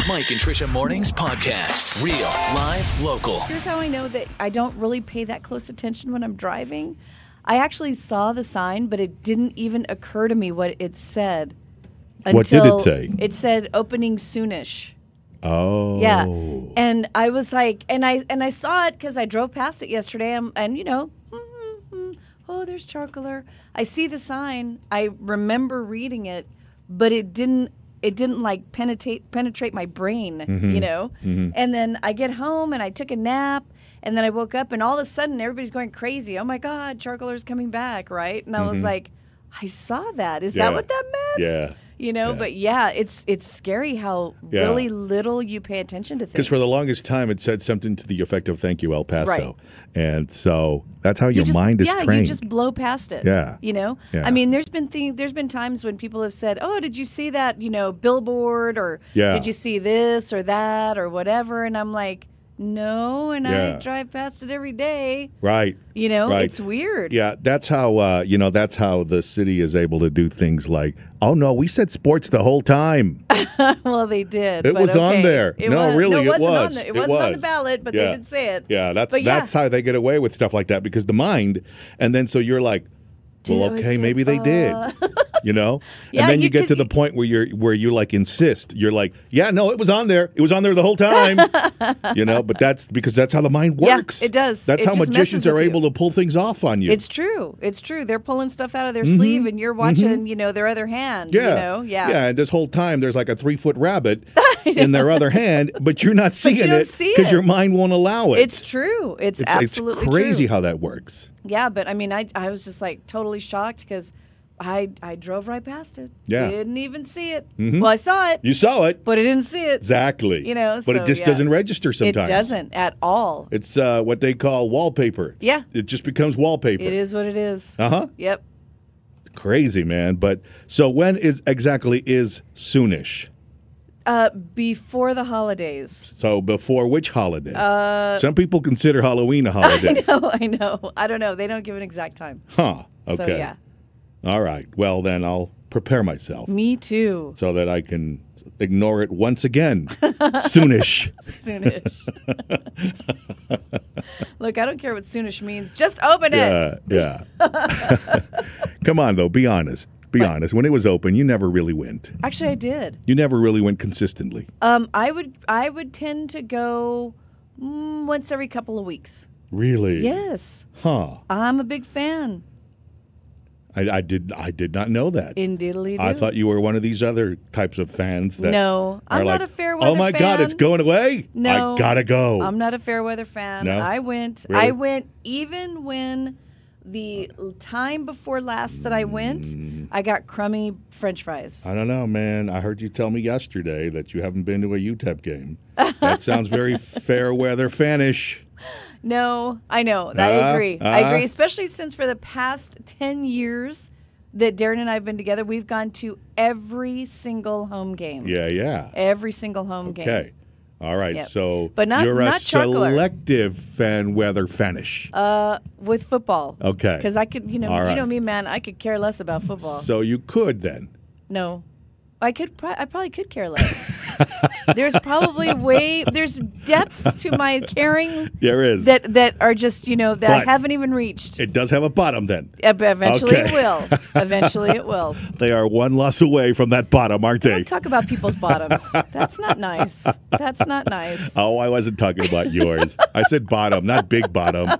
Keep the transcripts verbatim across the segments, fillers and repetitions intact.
Mike and Trisha Mornings podcast. Real, live, local. Here's how I know that I don't really pay that close attention when I'm driving. I actually saw the sign, but it didn't even occur to me what it said. What did it say? It said opening soonish. Oh. Yeah. And I was like, and I and I saw it because I drove past it yesterday. And, and you know, mm-hmm, oh, there's Charcoaler. I see the sign. I remember reading it, but it didn't. It didn't like penetrate penetrate my brain, mm-hmm. you know. Mm-hmm. And then I get home and I took a nap, and then I woke up, and all of a sudden everybody's going crazy. Oh my God, Charcoaler's coming back, right? And I mm-hmm. was like, I saw that. Is yeah. that what that meant? Yeah. You know, yeah. but yeah, it's it's scary how yeah. really little you pay attention to things. Because for the longest time, it said something to the effect of "Thank you, El Paso," right. and so that's how you your just, mind is yeah, trained. you just blow past it. Yeah, you know. Yeah. I mean, there's been thing, there's been times when people have said, "Oh, did you see that? You know, billboard, or yeah. did you see this or that or whatever?" And I'm like, no, and yeah. I drive past it every day. Right. You know, right. it's weird. Yeah, that's how uh, you know. That's how the city is able to do things like, oh no, we said sports the whole time. Well, they did. It but was okay. on there. It no, was, really, no, it, it wasn't was. On the, it, it wasn't was on the ballot, but yeah. they did say it. Yeah, that's but yeah. that's how they get away with stuff like that because the mind, and then so you're like, well, Did- okay, it's maybe like, they uh... did. You know, Yeah, and then you, you get could- to the point where you're where you like insist. You're like, yeah, no, it was on there. It was on there the whole time. You know, but that's because that's how the mind works. Yeah, it does. That's It how just magicians messes with are you. able to pull things off on you. It's true. It's true. They're pulling stuff out of their Mhm. sleeve, and you're watching, Mhm. you know, their other hand. yeah, You know, yeah. yeah. And this whole time, there's like a three foot rabbit in their other hand, but you're not seeing you don't it see because it. your mind won't allow it. It's true. It's, It's, absolutely it's crazy true. how that works. Yeah, but I mean, I I was just like totally shocked because I I drove right past it. Yeah. Didn't even see it. Mhm. Well, I saw it, You saw it. but I didn't see it. Exactly. You know, but so, it just yeah. doesn't register sometimes. It doesn't at all. It's uh, what they call wallpaper. It's- Yeah. It just becomes wallpaper. It is what it is. Uh huh. Yep. Crazy, man. But so when is exactly is soonish? Uh, before the holidays. So before which holiday? Uh, Some people consider Halloween a holiday. I know. I know. I don't know. They don't give an exact time. Huh. Okay. So yeah. All right. Well, then I'll prepare myself Me too. so that I can ignore it once again. Soonish. Soonish. Look, I don't care what soonish means. Just open it. Yeah. Yeah. Come on, though. Be honest. Be What? honest. When it was open, you never really went. Actually, I did. You never really went consistently. Um, I would I would tend to go mm, once every couple of weeks. Really? Yes, Huh. I'm a big fan. I, I did. I did not know that. In diddly do. I thought you were one of these other types of fans that No, are I'm like, not a fair weather oh my fan. God, it's going away. No, I gotta go. I'm not a fair weather fan. No? I went. Really? I went even when the time before last that I went, I got crummy French fries. I don't know, man. I heard you tell me yesterday that you haven't been to a U T E P game. That sounds very fair weather fanish. No, I know. I Uh, agree. I uh. agree, especially since for the past ten years that Darren and I have been together, we've gone to every single home game. Yeah, yeah. Every single home game. Okay. All right. Yep. So But not- you're a not Charcoaler. selective fan weather fanish. Uh, with football. Okay. Because I could, you know, All you right. know me, man. I could care less about football. So you could then. No, I could. Pro- I probably could care less. There's probably way. There's depths to my caring There is. that that are just you know that I But- haven't even reached. It does have a bottom then. Ev- Eventually Okay. it will. Eventually it will. They are one loss away from that bottom, aren't they? Don't talk about people's bottoms. That's not nice. That's not nice. Oh, I wasn't talking about yours. I said bottom, not big bottom.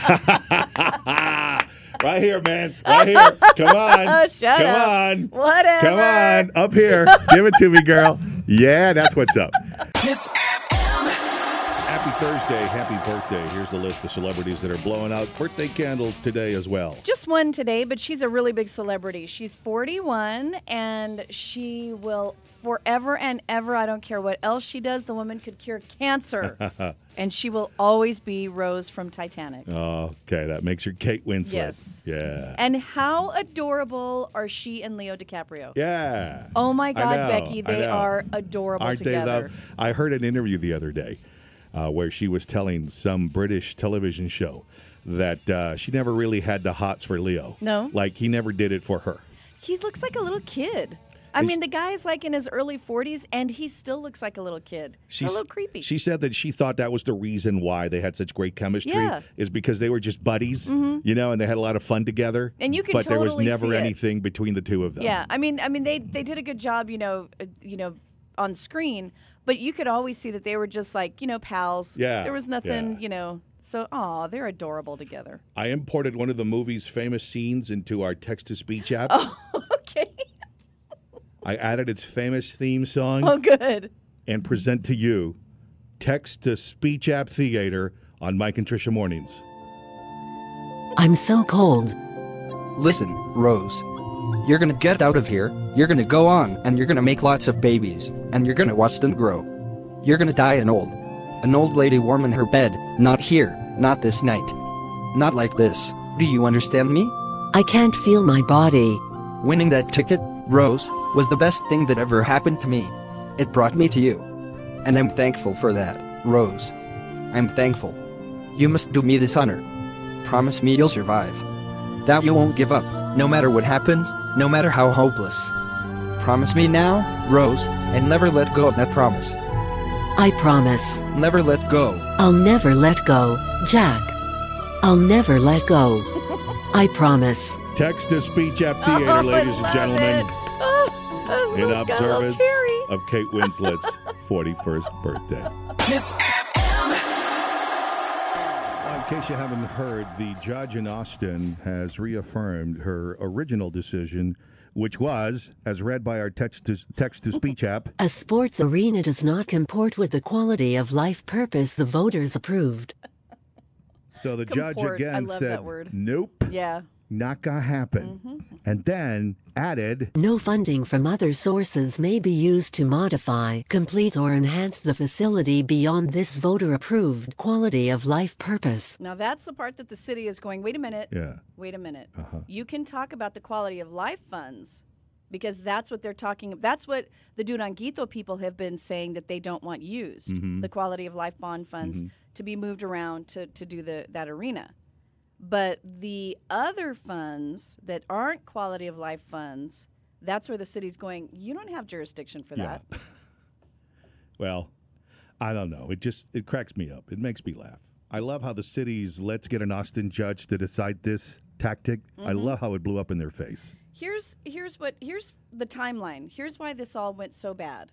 Right here, man. Right here. Come on. Shut Come up. on. Whatever. Come on. Up here. Give it to me, girl. Yeah, that's what's up. Kiss F M. Happy Thursday. Happy birthday. Here's the list of celebrities that are blowing out birthday candles today as well. Just one today, but she's a really big celebrity. She's forty-one, and she will forever and ever, I don't care what else she does, the woman could cure cancer. And she will always be Rose from Titanic. Oh, okay, that makes her Kate Winslet. Yes. Yeah. And how adorable are she and Leo DiCaprio? Yeah. Oh my I God, know, Becky, I they know. are adorable Aren't together. they? Though? I heard an interview the other day uh, where she was telling some British television show that uh, she never really had the hots for Leo. No? Like, he never did it for her. He looks like a little kid. I mean, the guy's like in his early forties, and he still looks like a little kid. It's a She's- little creepy. She said that she thought that was the reason why they had such great chemistry Yeah. is because they were just buddies, you know, and they had a lot of fun together. And you can but there was totally never see it. anything between the two of them. Yeah, I mean, I mean, they they did a good job, you know, uh, you know, on screen, but you could always see that they were just like, you know, pals. Yeah, there was nothing, yeah. you know. So, aw, they're adorable together. I imported one of the movie's famous scenes into our text-to-speech app. Okay. I added its famous theme song Oh, good. and present to you text-to-speech app theater on Mike and Trisha Mornings. I'm so cold. Listen, Rose. You're gonna get out of here, you're gonna go on, and you're gonna make lots of babies, and you're gonna watch them grow. You're gonna die an old. An old lady warm in her bed, not here, not this night. Not like this. Do you understand me? I can't feel my body. Winning that ticket, Rose, was the best thing that ever happened to me. It brought me to you. And I'm thankful for that, Rose. I'm thankful. You must do me this honor. Promise me you'll survive. That you won't give up, no matter what happens, no matter how hopeless. Promise me now, Rose, and never let go of that promise. I promise. Never let go. I'll never let go, Jack. I'll never let go. I promise. Text-to-speech app theater, Oh, I ladies and love gentlemen, it. Oh, I in love- gotta love observance Terry. of Kate Winslet's forty-first birthday. Kiss F M. In case you haven't heard, the judge in Austin has reaffirmed her original decision, which was, as read by our text-to- text-to-speech app, A sports arena does not comport with the quality of life purpose the voters approved. so the judge Comport. I again love said, that word. nope, Yeah. not gonna happen. Mm-hmm. And then added, No funding from other sources may be used to modify, complete, or enhance the facility beyond this voter-approved quality of life purpose. Now that's the part that the city is going, wait a minute. yeah, Wait a minute. Uh-huh. You can talk about the quality of life funds because that's what they're talking about. That's what the Duranguito people have been saying that they don't want used, Mm-hmm. the quality of life bond funds to be moved around to, to do the that arena. But the other funds that aren't quality of life funds, that's where the city's going, you don't have jurisdiction for yeah. that. Well, I don't know. It just, it cracks me up. It makes me laugh. I love how the city's let's get an Austin judge to decide this tactic. I Mm-hmm. love how it blew up in their face. Here's here's what here's the timeline. Here's why this all went so bad.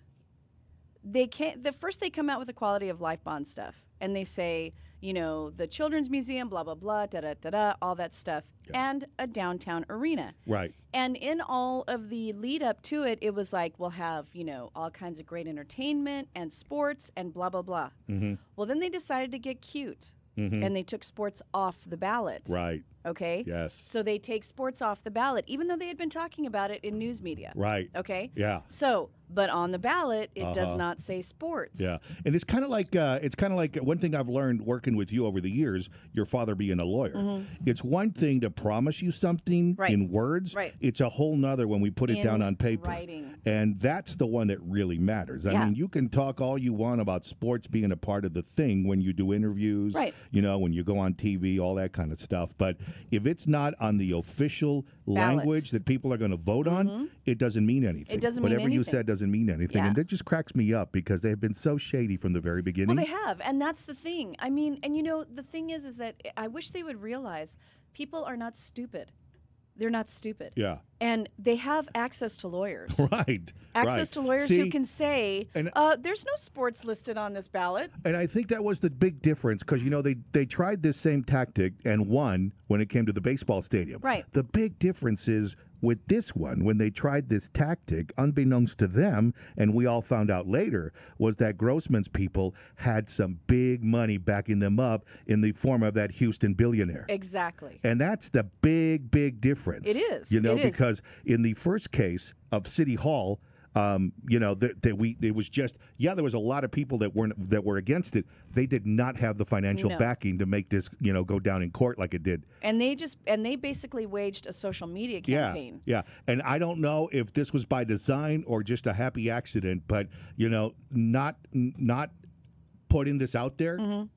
They can't. The first they come out with the quality of life bond stuff, and they say, you know, the Children's Museum, blah blah blah, da da da da, all that stuff, and a downtown arena. Right. And in all of the lead up to it, it was like we'll have you know all kinds of great entertainment and sports and blah blah blah. Mm-hmm. Well, then they decided to get cute, and they took sports off the ballot. Right. Okay. Yes. So they take sports off the ballot, even though they had been talking about it in news media. Right. Okay. Yeah. So, but on the ballot, it does Uh-huh. not say sports. Yeah, and it's kind of like uh, it's kind of like one thing I've learned working with you over the years. Your father being a lawyer, it's one thing to promise you something Mm-hmm. Right. in words. Right. It's a whole nother when we put it In down on paper. writing. And that's the one that really matters. I Yeah. mean, you can talk all you want about sports being a part of the thing when you do interviews. Right. You know, when you go on T V, all that kind of stuff. But if it's not on the official Ballots. language that people are going to vote on, it doesn't mean anything. It doesn't mean Whatever you anything. said doesn't mean anything. Yeah. And that just cracks me up because they've been so shady from the very beginning. Well, they have, and that's the thing. I mean, and you know, the thing is, is that I wish they would realize people are not stupid. They're not stupid. Yeah. And they have access to lawyers. Right. Access right. to lawyers See, who can say, and- uh, there's no sports listed on this ballot. And I think that was the big difference because, you know, they, they tried this same tactic and won when it came to the baseball stadium. Right. The big difference is with this one, when they tried this tactic, unbeknownst to them, and we all found out later, was that Grossman's people had some big money backing them up in the form of that Houston billionaire. Exactly. And that's the big, big difference. It is. You know, It is. because in the first case of City Hall, um, you know, that that we it was just yeah, there was a lot of people that weren't that were against it. They did not have the financial No. backing to make this, you know, go down in court like it did. And they just and they basically waged a social media campaign. Yeah, yeah. And I don't know if this was by design or just a happy accident, but you know, not not putting this out there Mm-hmm.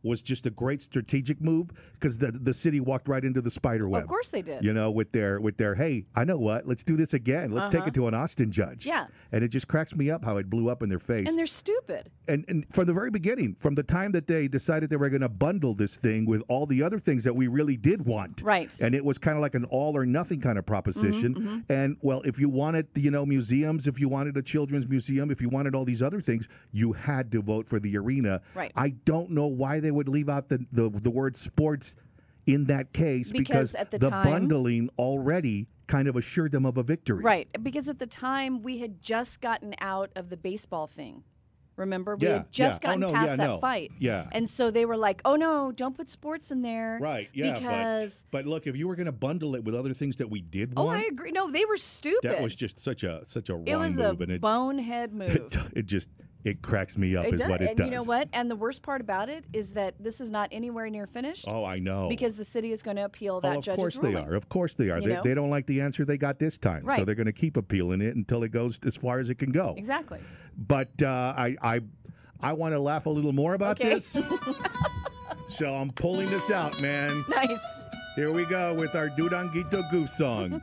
was just a great strategic move because the the city walked right into the spider web. Of course they did. You know, with their with their hey, I know what, let's do this again. Let's take Uh-huh. it to an Austin judge. Yeah. And it just cracks me up how it blew up in their face. And they're stupid. And, and from the very beginning, from the time that they decided they were going to bundle this thing with all the other things that we really did want. Right. And it was kind of like an all or nothing kind of proposition. Mm-hmm, mm-hmm. And, well, if you wanted, you know, museums, if you wanted a children's museum, if you wanted all these other things, you had to vote for the arena. Right. I don't know why they would leave out the, the, the word sports in that case Because because, at the the time- bundling already kind of assured them of a victory. Right. Because at the time, we had just gotten out of the baseball thing. Remember? We Yeah, had just yeah. Oh, gotten no, past yeah, that no. fight. Yeah. And so they were like, oh, no, don't put sports in there. Right, yeah. Because, but, but look, if you were going to bundle it with other things that we did oh, want, I agree. No, they were stupid. that was just such a such a wrong it was move. a and it, bonehead move. it, it just, it cracks me up It is does. what it And does. you know what? And the worst part about it is that this is not anywhere near finished. Oh, I know. Because the city is going to appeal that oh, of judge's course ruling. they are. Of course they are. You They, know? they don't like the answer they got this time. So Right. they're going to keep appealing it until it goes as far as it can go. Exactly. But uh, I, I, I want to laugh a little more about Okay. this. So I'm pulling this out, man. Nice. Here we go with our Duranguito Goof song.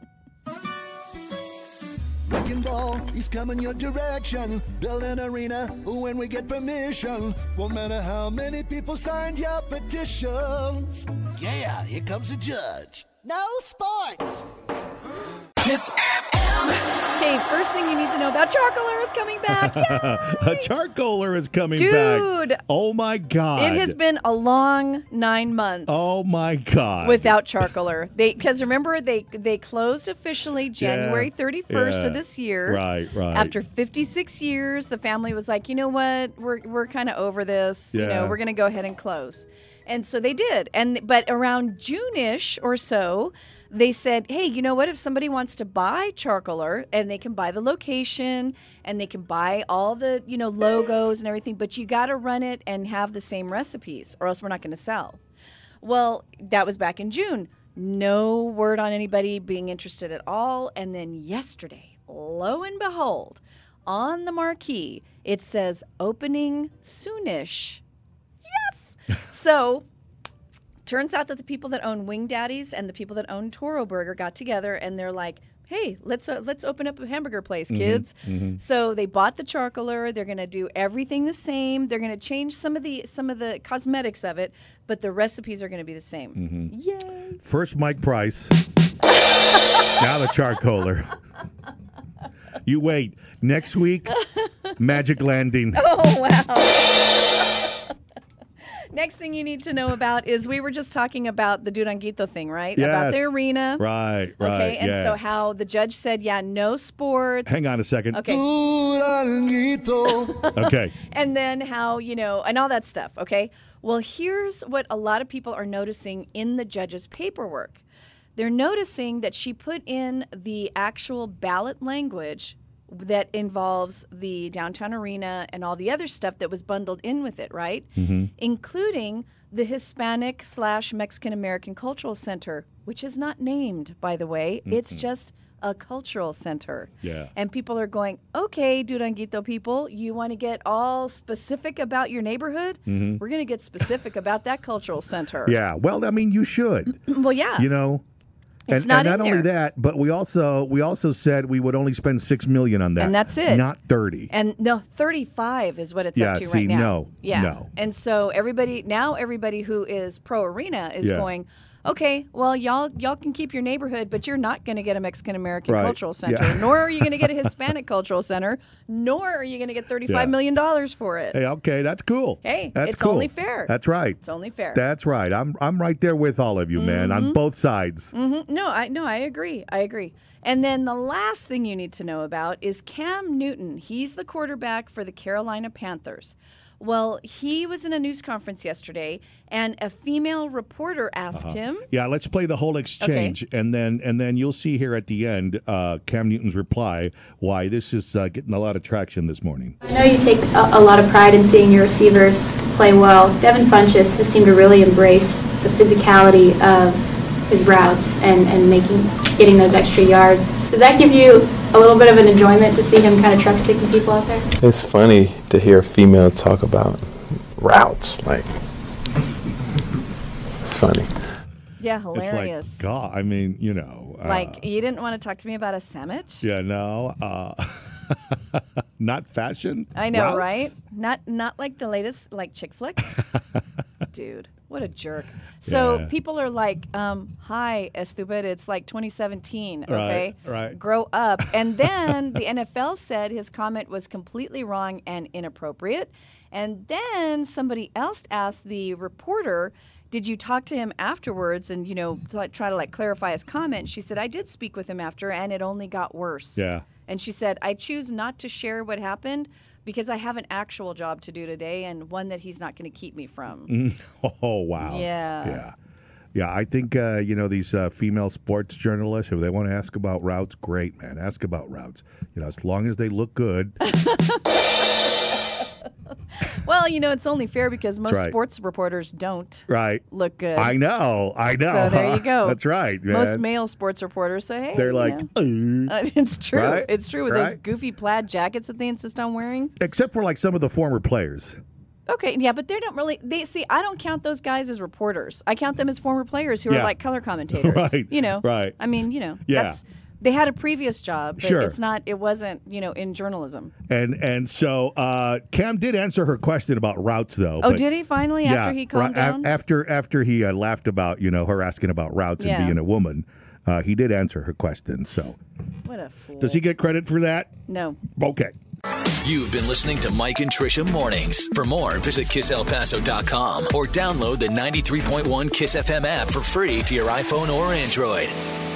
Wrecking ball, he's coming your direction. Build an arena when we get permission. Won't matter how many people signed your petitions. Yeah, here comes the judge. No sports. Kiss F M. Okay, first thing you need to know about Charcoaler is coming back. Yay! A charcoaler is coming Dude. back. Oh my God. It has been a long nine months. Oh my God. Without Charcoaler. They because remember they they closed officially January thirty-first yeah. of this year. Right, right. After fifty-six years, the family was like, you know what, we're we're kind of over this. You know, Yeah. we're gonna go ahead and close. And so they did. And but around June-ish or so, they said, hey, you know what? If somebody wants to buy Charcoaler and they can buy the location and they can buy all the, you know, logos and everything, but you got to run it and have the same recipes or else we're not going to sell. Well, that was back in June. No word on anybody being interested at all. And then yesterday, lo and behold, on the marquee, it says opening soonish. Yes. So turns out that the people that own Wing Daddies and the people that own Toro Burger got together and they're like, hey, let's uh, let's open up a hamburger place, kids. So they bought the Charcoaler. They're going to do everything the same. They're going to change some of the some of the cosmetics of it, but the recipes are going to be the same. Yay! First Mike Price. Now the charcoaler. You wait. Next week, Magic Landing. Oh, wow. Next thing you need to know about is we were just talking about the Duranguito thing, right? About the Yes. arena. Right, right. Okay, and yeah. so how the judge said, yeah, no sports. Hang on a second. Okay. Duranguito. Okay. And then how, you know, and all that stuff, okay? Well, here's what a lot of people are noticing in the judge's paperwork. They're noticing that she put in the actual ballot language that involves the downtown arena and all the other stuff that was bundled in with it, right? Mm-hmm. Including the Hispanic slash Mexican American Cultural Center, which is not named, by the way. It's just a cultural center. Yeah. And people are going, okay, Duranguito people, you want to get all specific about your neighborhood? We're going to get specific about that cultural center. Yeah. Well, I mean, you should. Well, yeah. You know. It's and, not and not in only there. that, but we also we also said we would only spend six million on that, And that's it. not thirty. And no, thirty-five is what it's Yeah, up to see, right now. no, yeah. no. And so everybody now, everybody who is pro arena is Yeah. going, okay, well, y'all y'all can keep your neighborhood, but you're not going to get a Mexican American Right. cultural center, Yeah. nor are you going to get a Hispanic cultural center, nor are you going to get thirty-five Yeah. million dollars for it. Hey, okay, that's cool. Hey, that's it's cool. only fair. That's right. It's only fair. That's right. I'm I'm right there with all of you, man, on both sides. Mhm. No, I no, I agree. I agree. And then the last thing you need to know about is Cam Newton. He's the quarterback for the Carolina Panthers. Well, he was in a news conference yesterday, and a female reporter asked him. Yeah, let's play the whole exchange, and then and then you'll see here at the end uh, Cam Newton's reply why this is uh, getting a lot of traction this morning. I know you take a, a lot of pride in seeing your receivers play well. Devin Funchess has seemed to really embrace the physicality of his routes and, and making getting those extra yards. Does that give you a little bit of an enjoyment to see him kind of truck sticking people out there? It's funny to hear a female talk about routes. Like, It's funny. Yeah, It's hilarious. like, God, I mean, you know. Uh, Like, you didn't want to talk to me about a sandwich? yeah, no. Uh, not fashion. I know, routes? right? Not not like the latest like chick flick. Dude, what a jerk. So Yeah. people are like, um, hi, estupid, it's like twenty seventeen, okay? Right, right. Grow up. And then the N F L said his comment was completely wrong and inappropriate. And then somebody else asked the reporter, did you talk to him afterwards and, you know, th- try to like clarify his comment? She said, I did speak with him after and it only got worse. Yeah. And she said, I choose not to share what happened because I have an actual job to do today and one that he's not going to keep me from. Oh, wow. Yeah. Yeah. Yeah, I think, uh, you know, these uh, female sports journalists, if they want to ask about routes, great, man. Ask about routes. You know, as long as they look good. Well, you know, it's only fair because most right. sports reporters don't Right. look good. I know. I know. So there you go. That's right, man. Most male sports reporters say, hey, They're you like, know. "Uh." Uh, it's true. Right? It's true with those Right? goofy plaid jackets that they insist on wearing. Except for like some of the former players. Okay, yeah, but they don't really. They see. I don't count those guys as reporters. I count them as former players who Yeah. are like color commentators. Right, You know. right. I mean, you know. Yeah. That's. They had a previous job, but Sure. it's not. It wasn't. You know, in journalism. And and so uh, Cam did answer her question about routes, though. Oh, but- did he finally after he calmed right, a- down? after after he uh, laughed about you know her asking about routes Yeah. and being a woman, uh, he did answer her question. So What a fool. does he get credit for that? No. Okay. You've been listening to Mike and Trisha Mornings. For more, visit kiss el paso dot com or download the ninety-three point one Kiss F M app for free to your iPhone or Android.